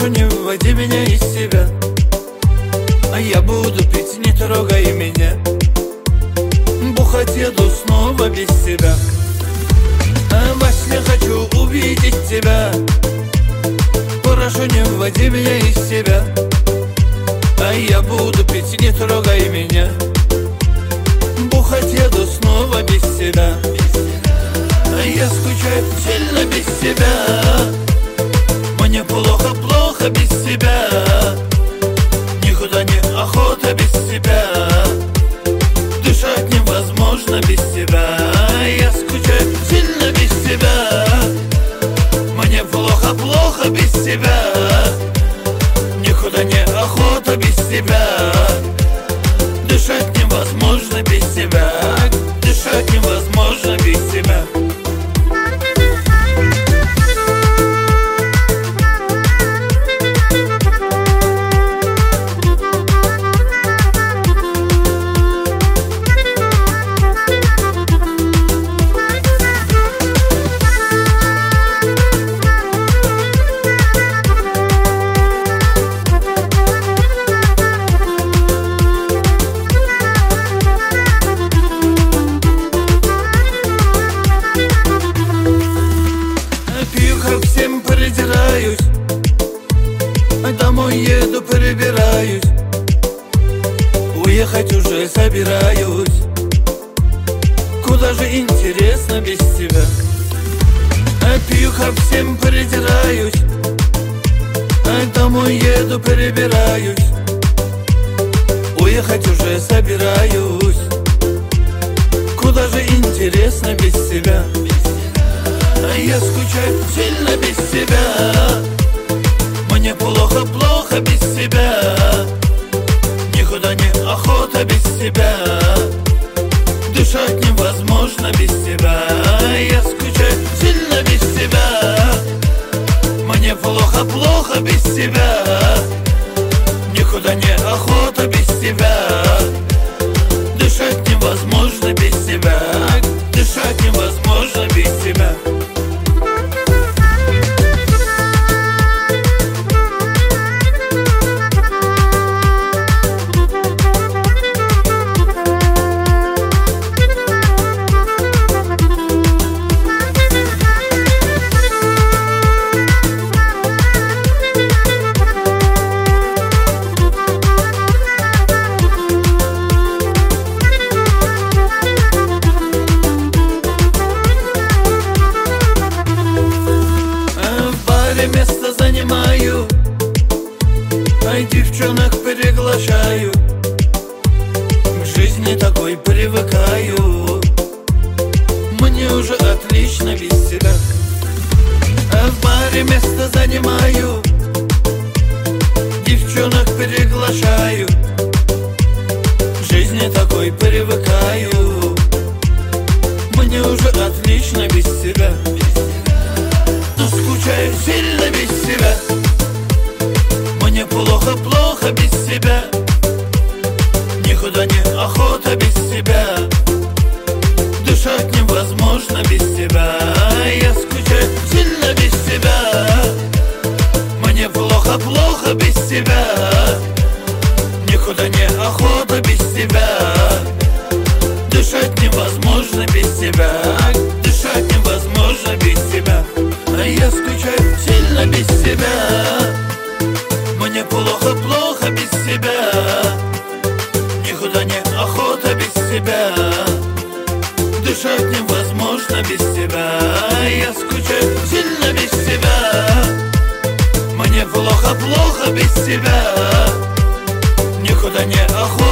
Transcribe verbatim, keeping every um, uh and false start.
Прошу, не выводи меня из себя, а я буду пить, не трогай меня. Бухать еду снова без тебя, а во сне хочу увидеть тебя. Прошу, не выводи меня из себя, а я буду пить, не трогай меня. Бухать еду снова без тебя, а я скучаю сильно без тебя. Мне плохо, плохо без тебя, никуда не охота без тебя. Дышать невозможно без тебя, я скучаю сильно без тебя. Мне плохо, плохо без тебя, никуда не охота без тебя. Дышать невозможно без тебя, дышать невозможно без тебя. Всем придираюсь, домой еду, прибираюсь, уехать уже собираюсь. Куда же интересно без тебя? Пью, ко всем придираюсь, домой еду, прибираюсь, уехать уже собираюсь. Куда же интересно без тебя? Я скучаю сильно без тебя, мне плохо, плохо без тебя. Никуда не охота без тебя, дышать невозможно без тебя. Я скучаю сильно без тебя, мне плохо, плохо без тебя. Никуда не охота без тебя, дышать невозможно без тебя, дышать невозможно без тебя. Место занимаю, ай, девчонок приглашаю, к жизни такой привыкаю. Мне уже отлично без тебя, а в баре место занимаю, девчонок приглашаю, к жизни такой привыкаю. Мне уже отлично без тебя, скучаю сильно без тебя. Мне плохо, плохо без тебя, никуда не охота без тебя. Дышать невозможно без тебя, я скучаю сильно без тебя. Мне плохо, плохо без тебя, никуда не охота без тебя. Дышать невозможно без тебя, дышать невозможно без тебя. Я скучаю сильно без тебя, мне плохо, плохо без тебя. Никуда не охота без тебя, дышать невозможно без тебя. Я скучаю сильно без тебя, мне плохо, плохо без тебя. Никуда не охота